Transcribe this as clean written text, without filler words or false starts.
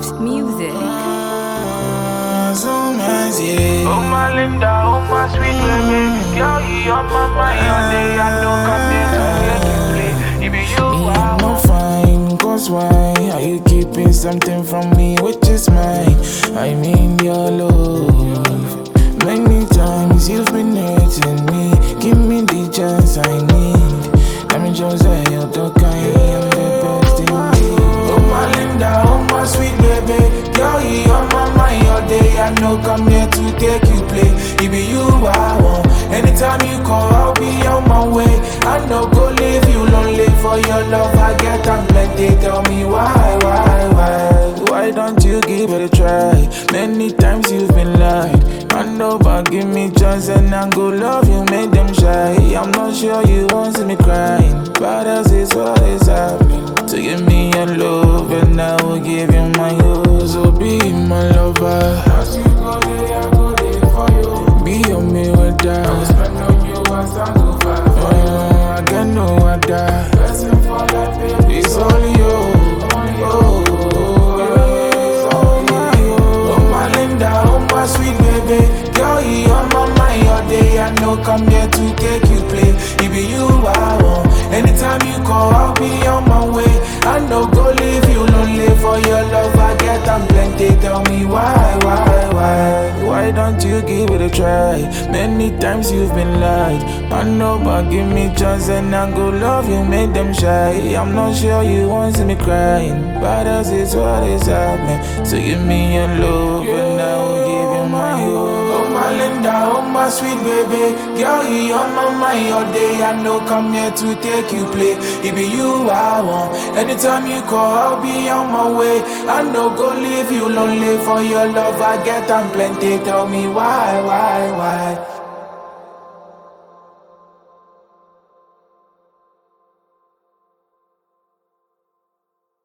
Vibes Music. Oh my Linda, oh my sweet baby, girl, you on my mind all day. I know come here to make you play. It be you I I'm not want. fine, cause why are you keeping something from me which is mine? I mean your love. Many times you've been hurting me. Give me the chance I need. Let me just say you're the kind, I'm the best in me. Oh my Linda, oh my sweet baby, girl, you on my mind all day. I know come here to take you play. It be you I want. Anytime you call, I'll be on my way. I know go leave you lonely for your love. I get I'm plenty. Tell me why? Why don't you give it a try? Many times you've been lied. I know, but give me chance and I go love you, make them shy. I'm not sure you won't see me crying, but else is what is happening. So give me your love and I will give you my love. So be my lover. As you go there, I go there for you. Be on me with that. I will spend on you as I go far. I get no other. Blessing for life, baby. It's only you. Sweet baby, girl, you on my mind all day. I know come here to take you play. It be you I want. Anytime you call, I'll be on my way. I know go leave you lonely for your love. I get I'm plenty. Tell me why don't you give it a try? Many times you've been lied. I know, but give me chance and I go love you, make them shy. I'm not sure you won't see me crying, but else is what is happening. So give me your love and I will give you my love. Oh my Linda, oh my sweet baby, girl, you on my mind all day. I know come here to take you play. It be you I want. Anytime you call, I'll be on my way. I know go leave you lonely for your love. I get I'm plenty. Tell me why?